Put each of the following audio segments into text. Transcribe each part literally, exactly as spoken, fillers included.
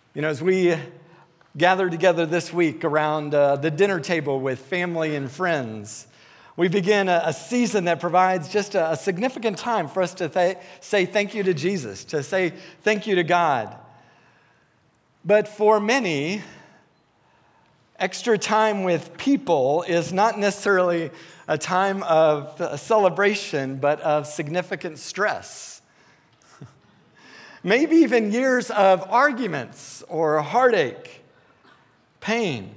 You know, as we gather together this week around uh, the dinner table with family and friends, we begin a, a season that provides just a, a significant time for us to th- say thank you to Jesus, to say thank you to God. But for many, extra time with people is not necessarily a time of uh, celebration, but of significant stress. Maybe even years of arguments or heartache, pain.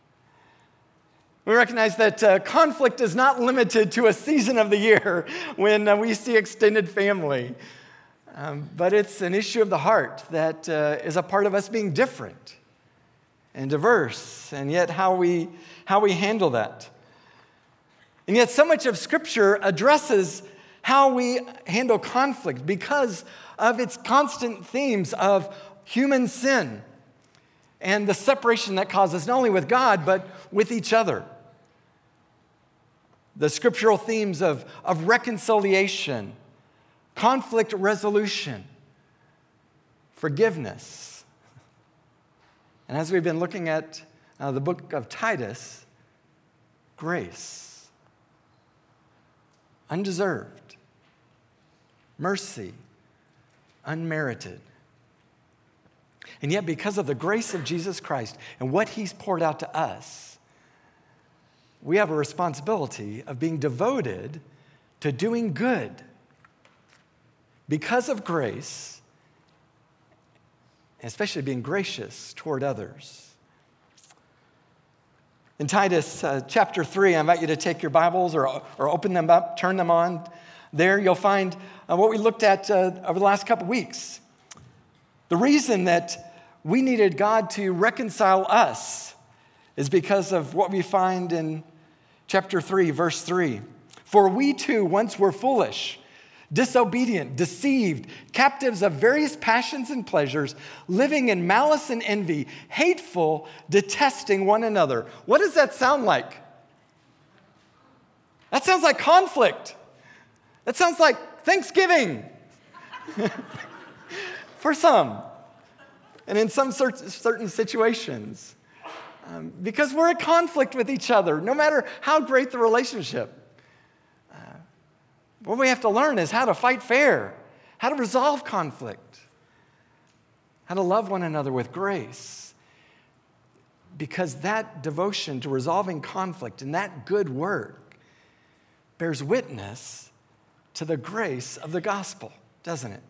We recognize that uh, conflict is not limited to a season of the year when uh, we see extended family, um, but it's an issue of the heart that uh, is a part of us being different and diverse, and yet how we, how we handle that. And yet so much of Scripture addresses how we handle conflict because of its constant themes of human sin and the separation that causes not only with God, but with each other. The scriptural themes of, of reconciliation, conflict resolution, forgiveness. And as we've been looking at uh, the book of Titus, grace, undeserved, mercy, unmerited. And yet, because of the grace of Jesus Christ and what he's poured out to us, we have a responsibility of being devoted to doing good because of grace, and especially being gracious toward others. In Titus uh, chapter three, I invite you to take your Bibles or, or open them up, turn them on. There you'll find uh, what we looked at uh, over the last couple weeks. The reason that we needed God to reconcile us is because of what we find in chapter three, verse three. For we too once were foolish, disobedient, deceived, captives of various passions and pleasures, living in malice and envy, hateful, detesting one another. What does that sound like? That sounds like conflict. That sounds like Thanksgiving for some, and in some certain situations, um, because we're at conflict with each other, no matter how great the relationship. Uh, what we have to learn is how to fight fair, how to resolve conflict, how to love one another with grace, because that devotion to resolving conflict and that good work bears witness to the grace of the gospel, doesn't it?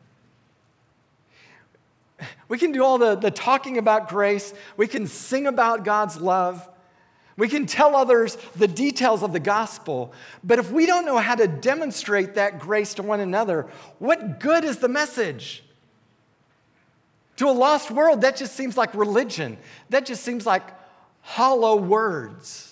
We can do all the, the talking about grace. We can sing about God's love. We can tell others the details of the gospel. But if we don't know how to demonstrate that grace to one another, what good is the message? To a lost world, that just seems like religion. That just seems like hollow words.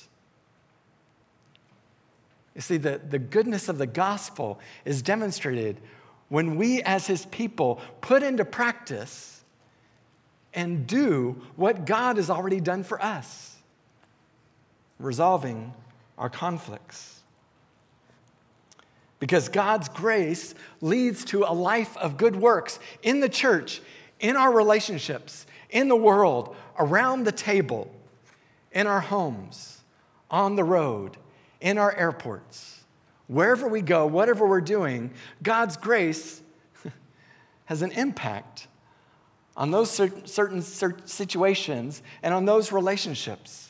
You see, the, the goodness of the gospel is demonstrated when we as his people put into practice and do what God has already done for us, resolving our conflicts. Because God's grace leads to a life of good works in the church, in our relationships, in the world, around the table, in our homes, on the road, in our airports, wherever we go, whatever we're doing, God's grace has an impact on those certain situations and on those relationships.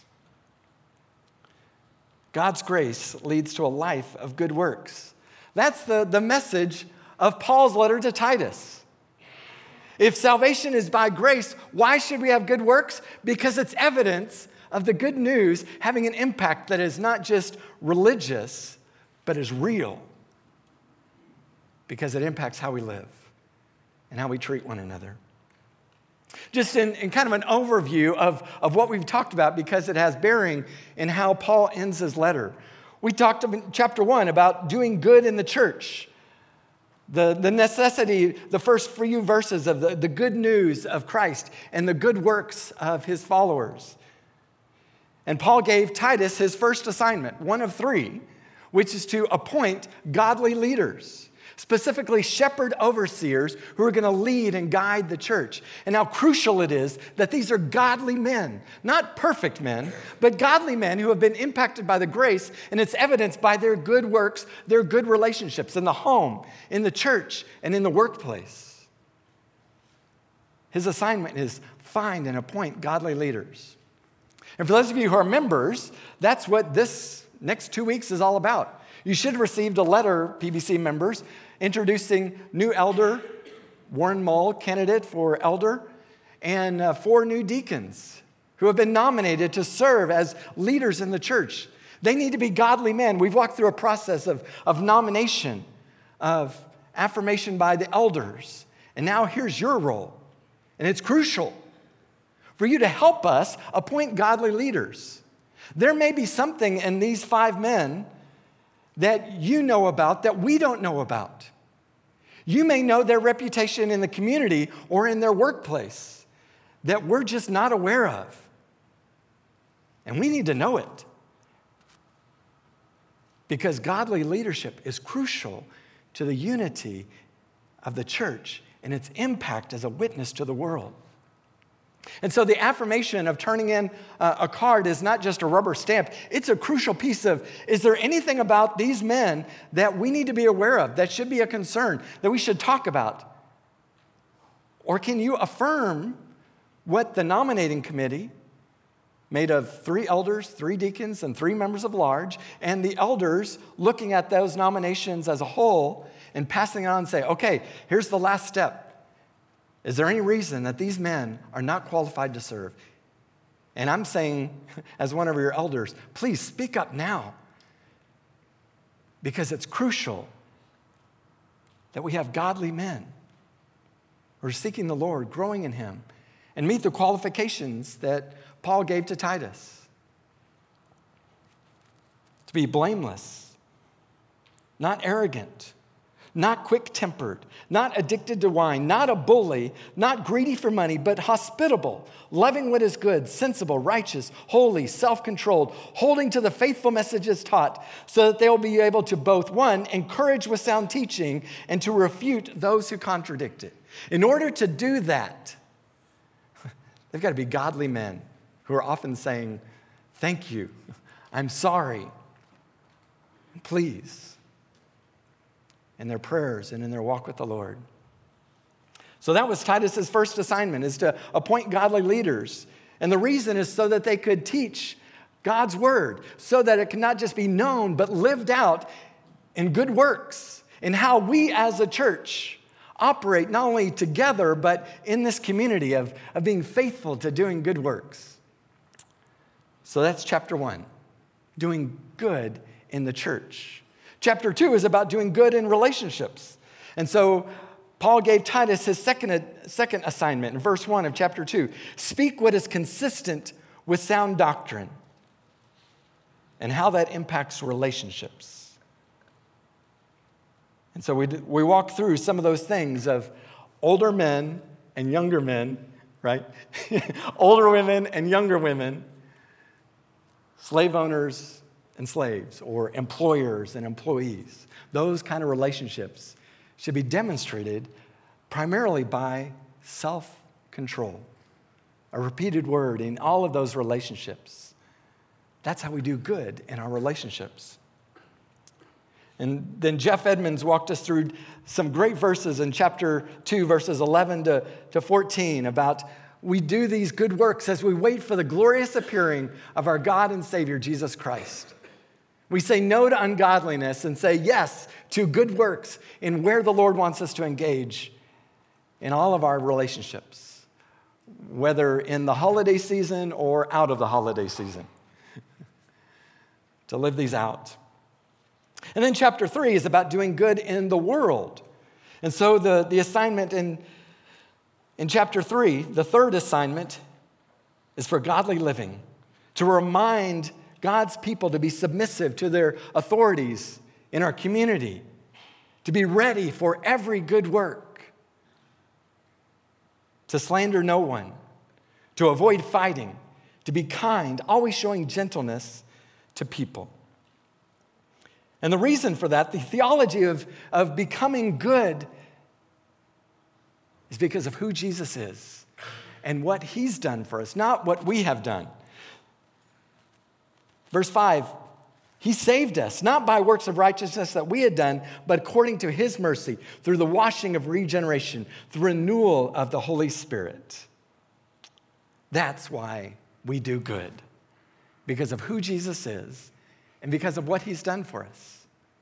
God's grace leads to a life of good works. That's the, the message of Paul's letter to Titus. If salvation is by grace, why should we have good works? Because it's evidence of the good news having an impact that is not just religious, but is real. Because it impacts how we live and how we treat one another. Just in, in kind of an overview of, of what we've talked about, because it has bearing in how Paul ends his letter. We talked in chapter one about doing good in the church. The, the necessity, the first few verses of the, the good news of Christ and the good works of his followers. And Paul gave Titus his first assignment, one of three, which is to appoint godly leaders, specifically shepherd overseers who are going to lead and guide the church. And how crucial it is that these are godly men, not perfect men, but godly men who have been impacted by the grace, and it's evidenced by their good works, their good relationships in the home, in the church, and in the workplace. His assignment is find and appoint godly leaders. And for those of you who are members, that's what this next two weeks is all about. You should have received a letter, P B C members, introducing new elder, Warren Mull, candidate for elder, and uh, four new deacons who have been nominated to serve as leaders in the church. They need to be godly men. We've walked through a process of, of nomination, of affirmation by the elders. And now here's your role. And it's crucial for you to help us appoint godly leaders. There may be something in these five men that you know about that we don't know about. You may know their reputation in the community or in their workplace that we're just not aware of. And we need to know it. Because godly leadership is crucial to the unity of the church and its impact as a witness to the world. And so the affirmation of turning in uh, a card is not just a rubber stamp. It's a crucial piece of, is there anything about these men that we need to be aware of, that should be a concern, that we should talk about? Or can you affirm what the nominating committee, made of three elders, three deacons, and three members of large, and the elders looking at those nominations as a whole and passing it on and say, okay, here's the last step. Is there any reason that these men are not qualified to serve? And I'm saying, as one of your elders, please speak up now. Because it's crucial that we have godly men who are seeking the Lord, growing in Him, and meet the qualifications that Paul gave to Titus. To be blameless, not arrogant, not quick-tempered, not addicted to wine, not a bully, not greedy for money, but hospitable, loving what is good, sensible, righteous, holy, self-controlled, holding to the faithful messages taught, so that they will be able to both, one, encourage with sound teaching, and to refute those who contradict it. In order to do that, they've got to be godly men who are often saying, thank you, I'm sorry, please, in their prayers and in their walk with the Lord. So that was Titus's first assignment, is to appoint godly leaders. And the reason is so that they could teach God's word, so that it can not just be known, but lived out in good works, in how we as a church operate not only together, but in this community of, of being faithful to doing good works. So that's chapter one, doing good in the church. Chapter two is about doing good in relationships. And so Paul gave Titus his second, second assignment in verse one of chapter two. Speak what is consistent with sound doctrine and how that impacts relationships. And so we, we walk through some of those things of older men and younger men, right? Older women and younger women, slave owners and slaves, or employers and employees. Those kind of relationships should be demonstrated primarily by self-control. A repeated word in all of those relationships. That's how we do good in our relationships. And then Jeff Edmonds walked us through some great verses in chapter two, verses eleven to fourteen, about we do these good works as we wait for the glorious appearing of our God and Savior, Jesus Christ. We say no to ungodliness and say yes to good works in where the Lord wants us to engage in all of our relationships, whether in the holiday season or out of the holiday season, to live these out. And then chapter three is about doing good in the world. And so the, the assignment in, in chapter three, the third assignment, is for godly living, to remind God's people to be submissive to their authorities in our community, to be ready for every good work, to slander no one, to avoid fighting, to be kind, always showing gentleness to people. And the reason for that, the theology of, of becoming good, is because of who Jesus is and what he's done for us, not what we have done. Verse five, he saved us, not by works of righteousness that we had done, but according to his mercy, through the washing of regeneration, the renewal of the Holy Spirit. That's why we do good, because of who Jesus is and because of what he's done for us.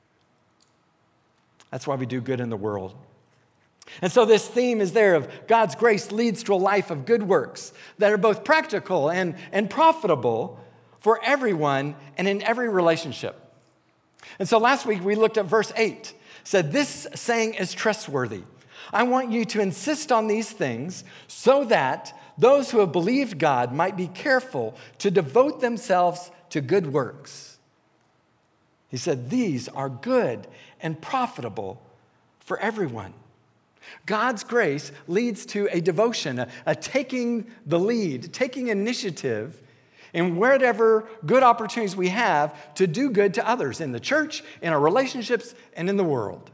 That's why we do good in the world. And so this theme is there of God's grace leads to a life of good works that are both practical and, and profitable for everyone and in every relationship. And so last week we looked at verse eight. It said, this saying is trustworthy. I want you to insist on these things so that those who have believed God might be careful to devote themselves to good works. He said, these are good and profitable for everyone. God's grace leads to a devotion, a, a taking the lead, taking initiative in whatever good opportunities we have to do good to others in the church, in our relationships, and in the world.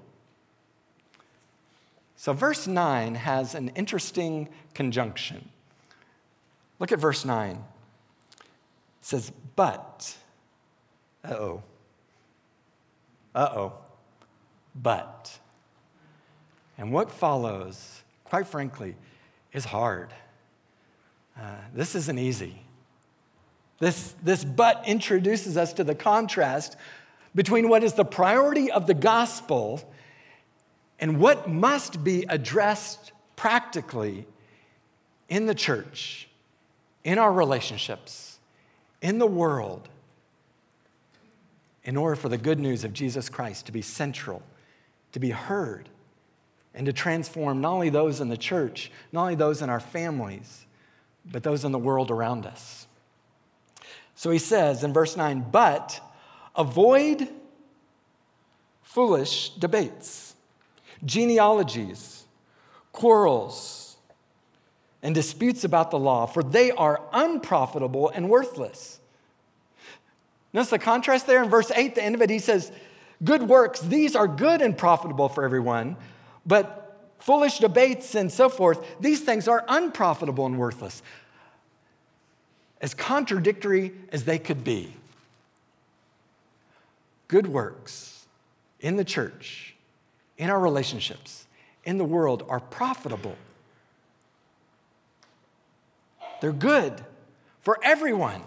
So verse nine has an interesting conjunction. Look at verse nine. It says, but, uh-oh, uh-oh, but. And what follows, quite frankly, is hard. Uh, this isn't easy. This, this but introduces us to the contrast between what is the priority of the gospel and what must be addressed practically in the church, in our relationships, in the world, in order for the good news of Jesus Christ to be central, to be heard, and to transform not only those in the church, not only those in our families, but those in the world around us. So he says in verse nine, but avoid foolish debates, genealogies, quarrels, and disputes about the law, for they are unprofitable and worthless. Notice the contrast there in verse eight, the end of it, he says, good works, these are good and profitable for everyone, but foolish debates and so forth, these things are unprofitable and worthless. As contradictory as they could be. Good works in the church, in our relationships, in the world are profitable. They're good for everyone.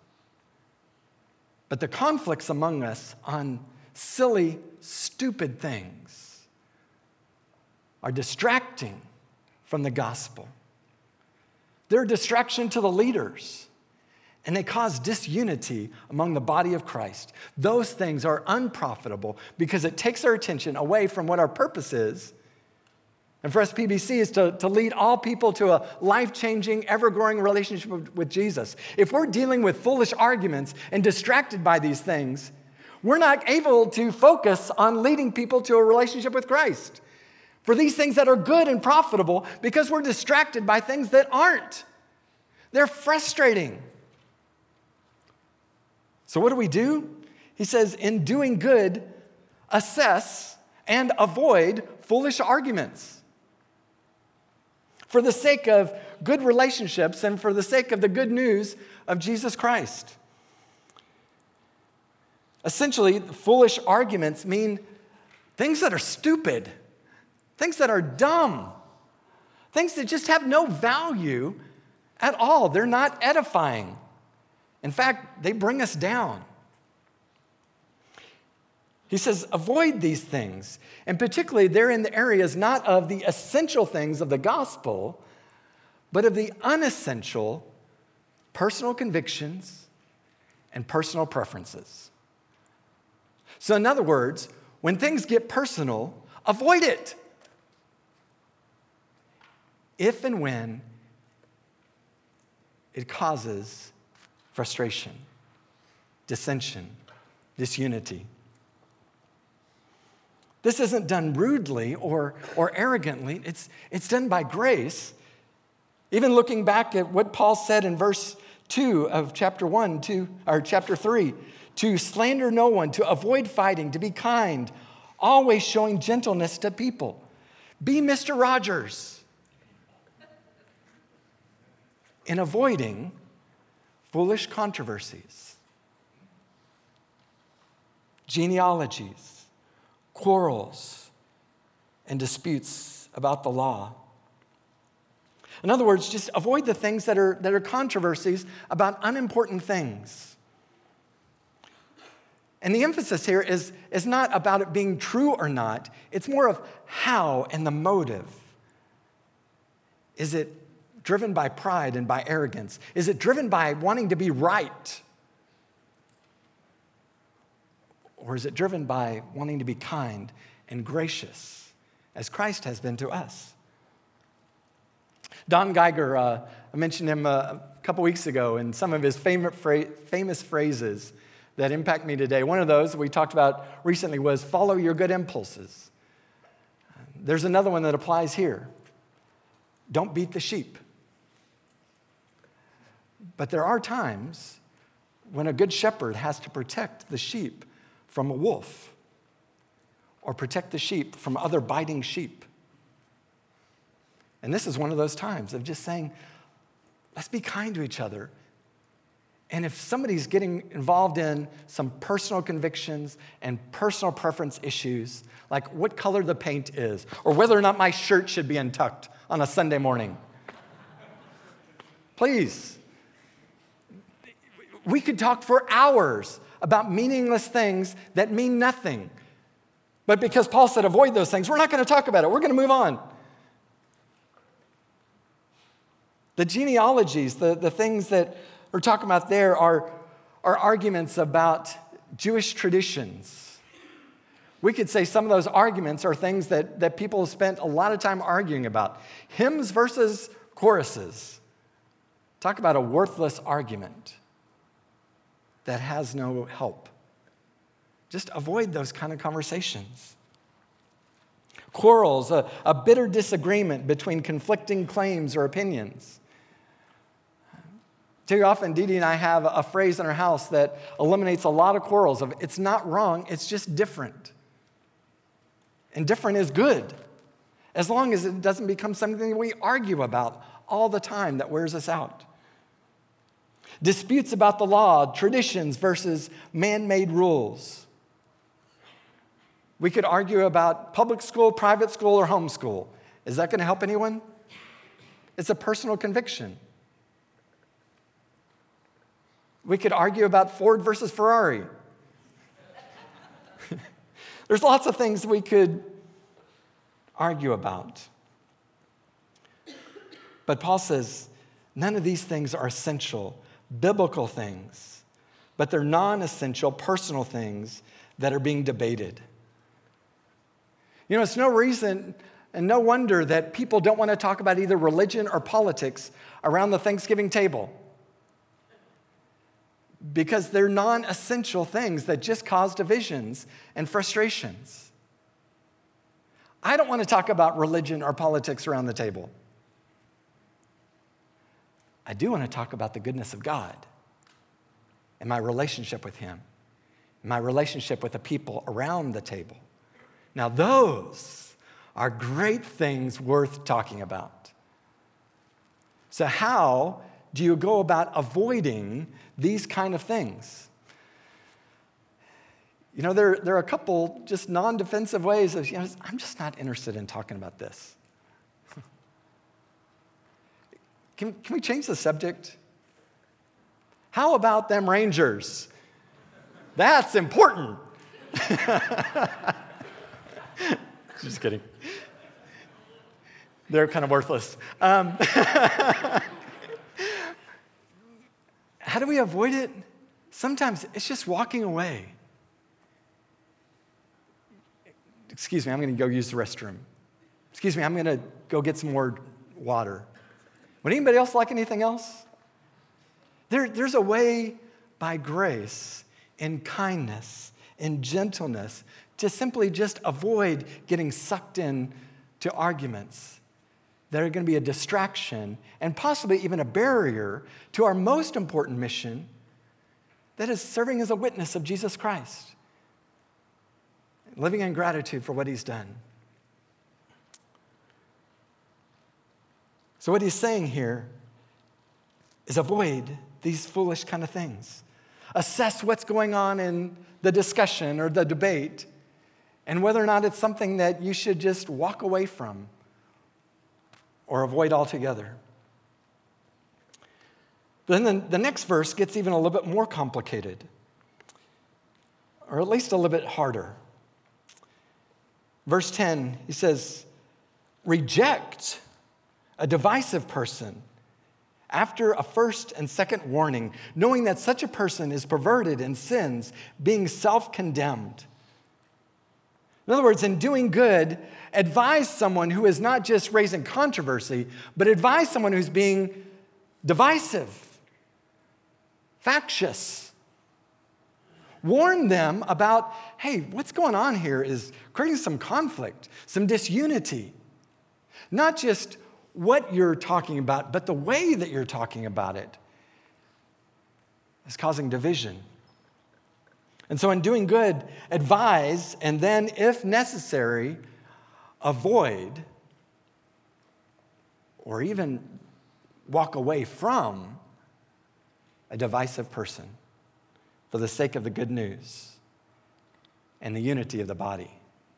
But the conflicts among us on silly, stupid things are distracting from the gospel. They're a distraction to the leaders, and they cause disunity among the body of Christ. Those things are unprofitable because it takes our attention away from what our purpose is. And for us, P B C is to, to lead all people to a life-changing, ever-growing relationship with, with Jesus. If we're dealing with foolish arguments and distracted by these things, we're not able to focus on leading people to a relationship with Christ. For these things that are good and profitable, because we're distracted by things that aren't. They're frustrating. So what do we do? He says, in doing good, assess and avoid foolish arguments. For the sake of good relationships and for the sake of the good news of Jesus Christ. Essentially, foolish arguments mean things that are stupid, things that are dumb, things that just have no value at all. They're not edifying. In fact, they bring us down. He says, avoid these things. And particularly, they're in the areas not of the essential things of the gospel, but of the unessential personal convictions and personal preferences. So in other words, when things get personal, avoid it. If and when it causes frustration, dissension, disunity. This isn't done rudely or, or arrogantly. It's, it's done by grace. Even looking back at what Paul said in verse two of chapter one, two, or chapter three, to slander no one, to avoid fighting, to be kind, always showing gentleness to people. Be Mister Rogers in avoiding foolish controversies, genealogies, quarrels, and disputes about the law. In other words, just avoid the things that are, that are controversies about unimportant things. And the emphasis here is, is not about it being true or not. It's more of how and the motive. Is it driven by pride and by arrogance? Is it driven by wanting to be right? Or is it driven by wanting to be kind and gracious, as Christ has been to us? Don Geiger, uh, I mentioned him a couple weeks ago, and some of his famous, fra- famous phrases that impact me today. One of those we talked about recently was follow your good impulses. There's another one that applies here. Don't beat the sheep. But there are times when a good shepherd has to protect the sheep from a wolf or protect the sheep from other biting sheep. And this is one of those times of just saying, let's be kind to each other. And if somebody's getting involved in some personal convictions and personal preference issues, like what color the paint is, or whether or not my shirt should be untucked on a Sunday morning, please. We could talk for hours about meaningless things that mean nothing. But because Paul said avoid those things, we're not going to talk about it. We're going to move on. The genealogies, the, the things that we're talking about there are, are arguments about Jewish traditions. We could say some of those arguments are things that, that people have spent a lot of time arguing about. Hymns versus choruses. Talk about a worthless argument that has no help. Just avoid those kind of conversations. Quarrels, a, a bitter disagreement between conflicting claims or opinions. Too often, Dee Dee and I have a phrase in our house that eliminates a lot of quarrels of it's not wrong, it's just different. And different is good, as long as it doesn't become something that we argue about all the time that wears us out. Disputes about the law, traditions versus man-made rules. We could argue about public school, private school, or homeschool. Is that going to help anyone? It's a personal conviction. We could argue about Ford versus Ferrari. There's lots of things we could argue about. But Paul says none of these things are essential, biblical things, but they're non-essential, personal things that are being debated. You know, it's no reason and no wonder that people don't want to talk about either religion or politics around the Thanksgiving table, because they're non-essential things that just cause divisions and frustrations. I don't want to talk about religion or politics around the table. I do want to talk about the goodness of God and my relationship with Him, and my relationship with the people around the table. Now, those are great things worth talking about. So how do you go about avoiding these kind of things? You know, there, there are a couple just non-defensive ways of, you know, I'm just not interested in talking about this. Can, can we change the subject? How about them Rangers? That's important. Just kidding. They're kind of worthless. Um, how do we avoid it? Sometimes it's just walking away. Excuse me, I'm going to go use the restroom. Excuse me, I'm going to go get some more water. Would anybody else like anything else? There, there's a way by grace and kindness and gentleness to simply just avoid getting sucked in to arguments that are going to be a distraction and possibly even a barrier to our most important mission, that is serving as a witness of Jesus Christ, living in gratitude for what he's done. So what he's saying here is avoid these foolish kind of things. Assess what's going on in the discussion or the debate and whether or not it's something that you should just walk away from or avoid altogether. Then the, the next verse gets even a little bit more complicated, or at least a little bit harder. Verse ten, he says, reject a divisive person after a first and second warning, knowing that such a person is perverted and sins, being self-condemned. In other words, in doing good, advise someone who is not just raising controversy, but advise someone who's being divisive, factious. Warn them about, hey, what's going on here is creating some conflict, some disunity. Not just what you're talking about, but the way that you're talking about it is causing division. And so in doing good, advise, and then, if necessary, avoid or even walk away from a divisive person for the sake of the good news and the unity of the body.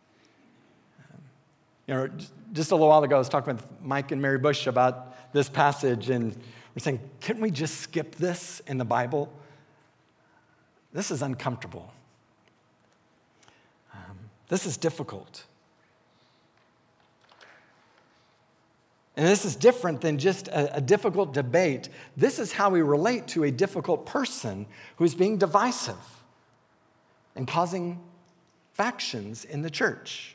You know, just a little while ago, I was talking with Mike and Mary Bush about this passage, and we're saying, can't we just skip this in the Bible? This is uncomfortable. Um, this is difficult. And this is different than just a, a difficult debate. This is how we relate to a difficult person who's being divisive and causing factions in the church.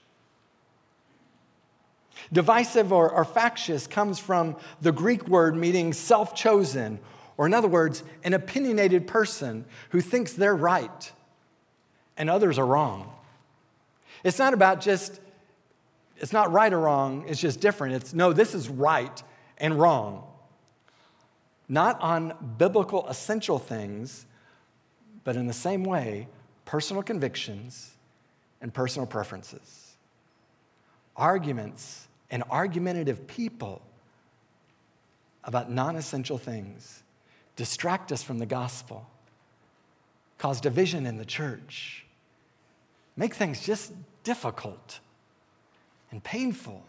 Divisive or, or factious comes from the Greek word meaning self-chosen, or in other words, an opinionated person who thinks they're right and others are wrong. It's not about just, it's not right or wrong, it's just different. It's, no, this is right and wrong. Not on biblical essential things, but in the same way, personal convictions and personal preferences. Arguments and argumentative people about non-essential things distract us from the gospel, cause division in the church, make things just difficult and painful.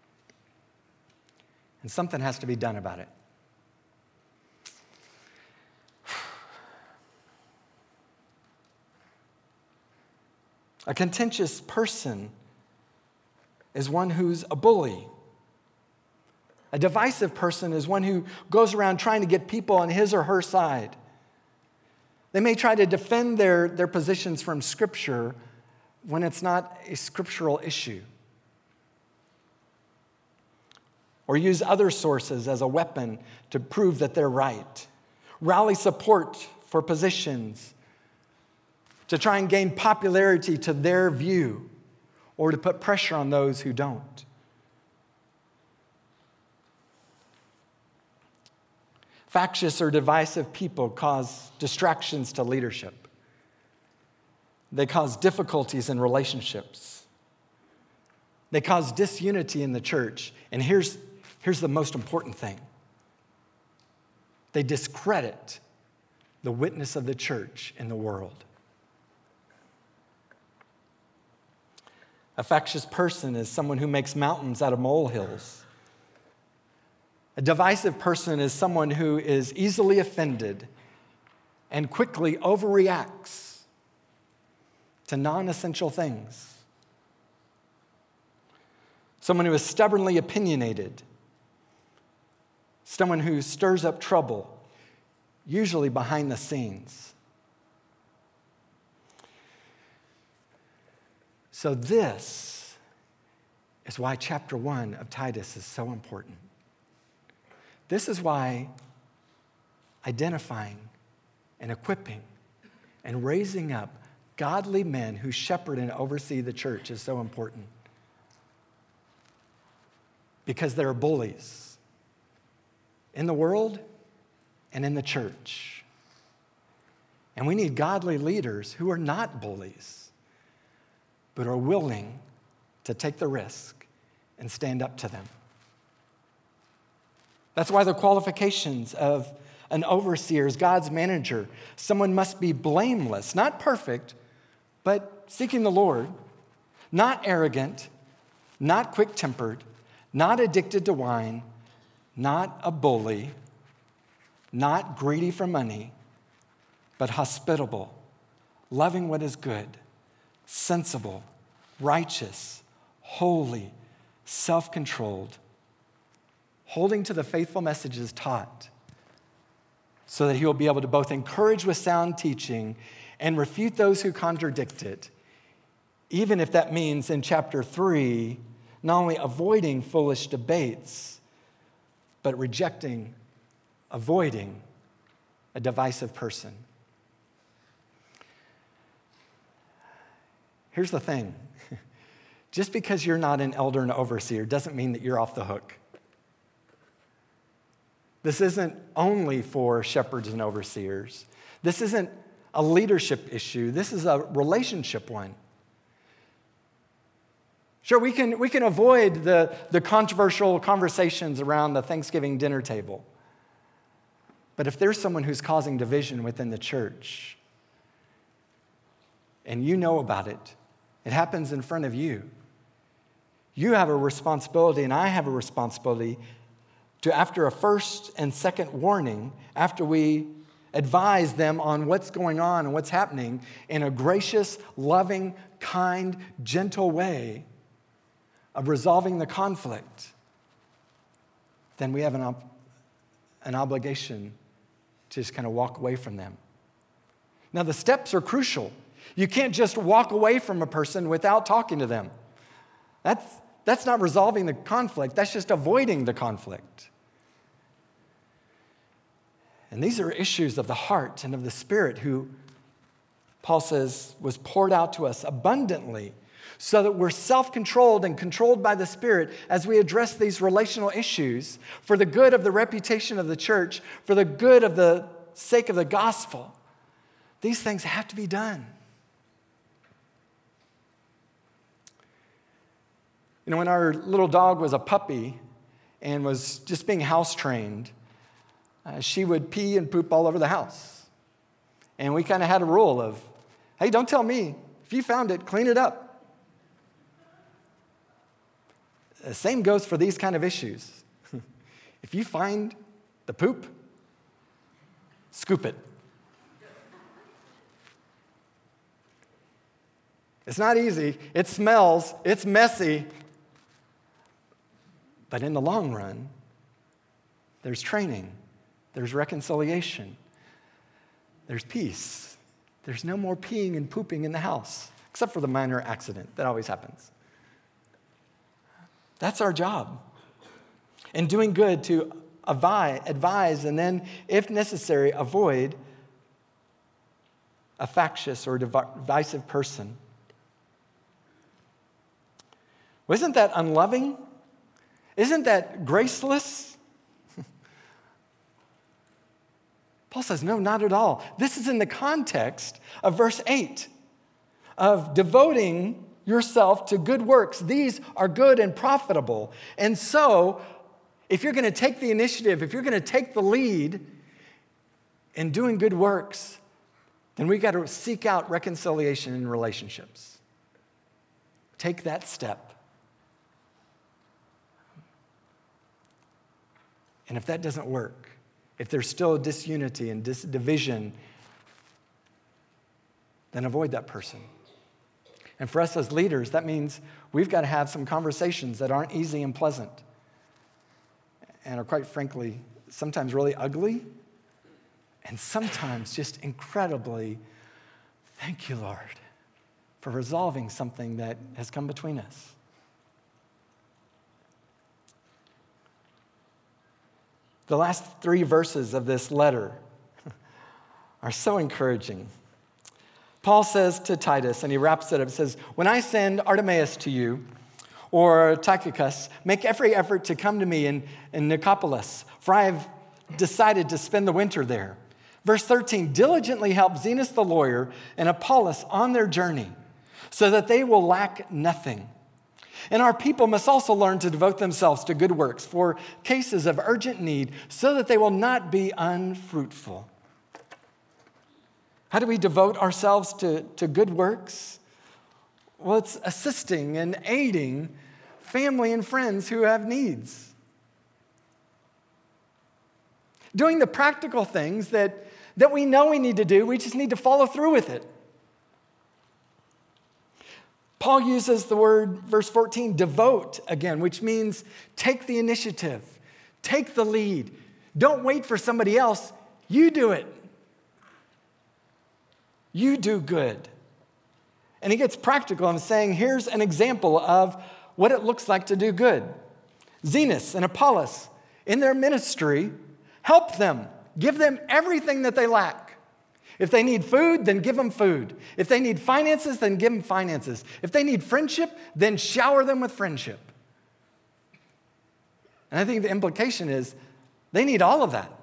And something has to be done about it. A contentious person is one who's a bully. A divisive person is one who goes around trying to get people on his or her side. They may try to defend their, their positions from Scripture when it's not a scriptural issue, or use other sources as a weapon to prove that they're right. Rally support for positions to try and gain popularity to their view, or to put pressure on those who don't. Factious or divisive people cause distractions to leadership. They cause difficulties in relationships. They cause disunity in the church. And here's, here's the most important thing. They discredit the witness of the church in the world. A factious person is someone who makes mountains out of molehills. A divisive person is someone who is easily offended and quickly overreacts to non-essential things. Someone who is stubbornly opinionated. Someone who stirs up trouble, usually behind the scenes. So this is why chapter one of Titus is so important. This is why identifying and equipping and raising up godly men who shepherd and oversee the church is so important. Because there are bullies in the world and in the church. And we need godly leaders who are not bullies, but are willing to take the risk and stand up to them. That's why the qualifications of an overseer is God's manager. Someone must be blameless, not perfect, but seeking the Lord, not arrogant, not quick-tempered, not addicted to wine, not a bully, not greedy for money, but hospitable, loving what is good, sensible, righteous, holy, self-controlled, holding to the faithful messages taught, so that he will be able to both encourage with sound teaching and refute those who contradict it, even if that means in chapter three, not only avoiding foolish debates, but rejecting, avoiding a divisive person. Here's the thing. Just because you're not an elder and overseer doesn't mean that you're off the hook. This isn't only for shepherds and overseers. This isn't a leadership issue. This is a relationship one. Sure, we can, we can avoid the, the controversial conversations around the Thanksgiving dinner table. But if there's someone who's causing division within the church, and you know about it, it happens in front of you, you have a responsibility, and I have a responsibility to, after a first and second warning, after we advise them on what's going on and what's happening in a gracious, loving, kind, gentle way of resolving the conflict, then we have an, ob- an obligation to just kind of walk away from them. Now, the steps are crucial. You can't just walk away from a person without talking to them. That's, that's not resolving the conflict. That's just avoiding the conflict. And these are issues of the heart and of the spirit, who Paul says was poured out to us abundantly, so that we're self-controlled and controlled by the Spirit as we address these relational issues for the good of the reputation of the church, for the good of the sake of the gospel. These things have to be done. You know, when our little dog was a puppy and was just being house-trained, uh, she would pee and poop all over the house. And we kind of had a rule of, hey, don't tell me. If you found it, clean it up. The same goes for these kind of issues. If you find the poop, scoop it. It's not easy. It smells. It's messy. But in the long run, there's training. There's reconciliation. There's peace. There's no more peeing and pooping in the house, except for the minor accident that always happens. That's our job. And doing good to advise, and then, if necessary, avoid a factious or divisive person. Well, isn't that unloving? Isn't that graceless? Paul says, no, not at all. This is in the context of verse eight, of devoting yourself to good works. These are good and profitable. And so, if you're going to take the initiative, if you're going to take the lead in doing good works, then we've got to seek out reconciliation in relationships. Take that step. And if that doesn't work, if there's still disunity and dis- division, then avoid that person. And for us as leaders, that means we've got to have some conversations that aren't easy and pleasant, and are, quite frankly, sometimes really ugly, and sometimes just incredibly, thank you, Lord, for resolving something that has come between us. The last three verses of this letter are so encouraging. Paul says to Titus, and he wraps it up, says, when I send Artemas to you, or Tychicus, make every effort to come to me in, in Nicopolis, for I have decided to spend the winter there. Verse thirteen, diligently help Zenas the lawyer and Apollos on their journey, so that they will lack nothing. And our people must also learn to devote themselves to good works for cases of urgent need, so that they will not be unfruitful. How do we devote ourselves to, to good works? Well, it's assisting and aiding family and friends who have needs. Doing the practical things that, that we know we need to do, we just need to follow through with it. Paul uses the word, verse fourteen, devote again, which means take the initiative, take the lead. Don't wait for somebody else. You do it. You do good. And he gets practical and saying, here's an example of what it looks like to do good. Zenas and Apollos, in their ministry, help them. Give them everything that they lack. If they need food, then give them food. If they need finances, then give them finances. If they need friendship, then shower them with friendship. And I think the implication is they need all of that.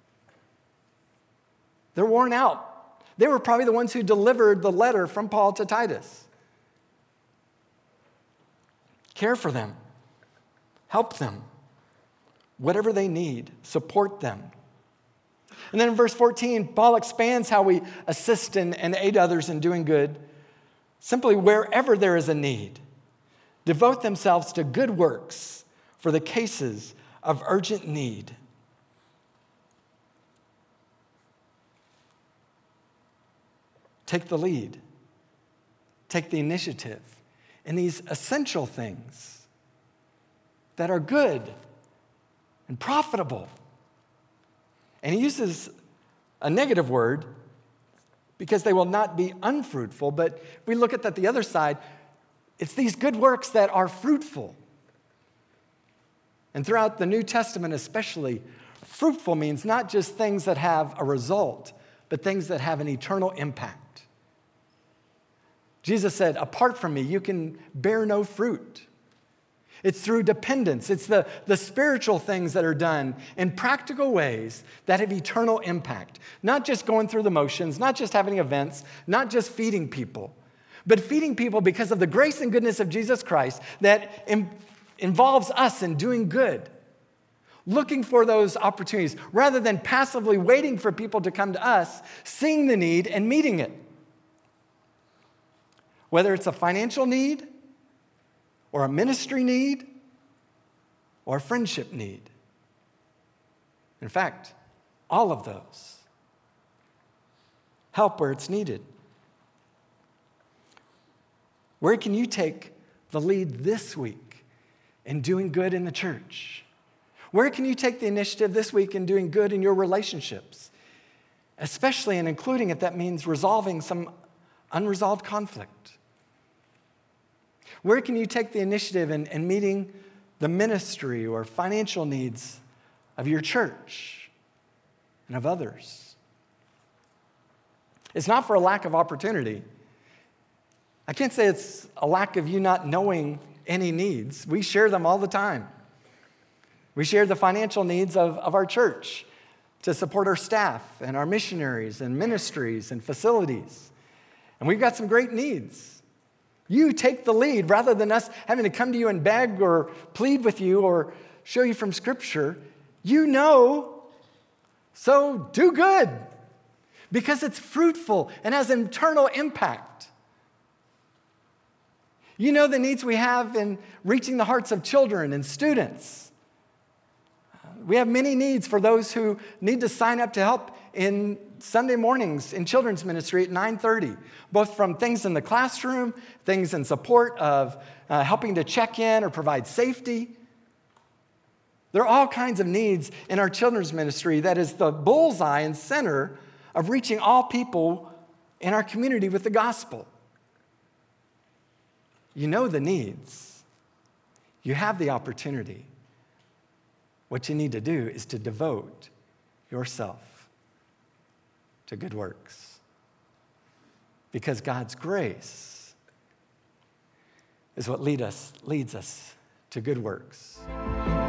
They're worn out. They were probably the ones who delivered the letter from Paul to Titus. Care for them. Help them. Whatever they need, support them. And then in verse fourteen, Paul expands how we assist and, and aid others in doing good. Simply wherever there is a need, devote themselves to good works for the cases of urgent need. Take the lead. Take the initiative in these essential things that are good and profitable. And he uses a negative word because they will not be unfruitful. But if we look at that the other side, it's these good works that are fruitful. And throughout the New Testament especially, fruitful means not just things that have a result, but things that have an eternal impact. Jesus said, apart from me, you can bear no fruit. It's through dependence. It's the, the spiritual things that are done in practical ways that have eternal impact. Not just going through the motions, not just having events, not just feeding people, but feeding people because of the grace and goodness of Jesus Christ that im- involves us in doing good. Looking for those opportunities rather than passively waiting for people to come to us, seeing the need and meeting it. Whether it's a financial need, or a ministry need, or a friendship need. In fact, all of those. Help where it's needed. Where can you take the lead this week in doing good in the church? Where can you take the initiative this week in doing good in your relationships? Especially and including if that means resolving some unresolved conflict. Where can you take the initiative in, in meeting the ministry or financial needs of your church and of others? It's not for a lack of opportunity. I can't say it's a lack of you not knowing any needs. We share them all the time. We share the financial needs of, of our church to support our staff and our missionaries and ministries and facilities. And we've got some great needs. You take the lead rather than us having to come to you and beg or plead with you or show you from Scripture. You know, so do good because it's fruitful and has eternal impact. You know the needs we have in reaching the hearts of children and students. We have many needs for those who need to sign up to help in Sunday mornings in children's ministry at nine thirty, both from things in the classroom, things in support of uh, helping to check in or provide safety. There are all kinds of needs in our children's ministry that is the bullseye and center of reaching all people in our community with the gospel. You know the needs. You have the opportunity. What you need to do is to devote yourself to good works. Because God's grace is what lead us, leads us to good works.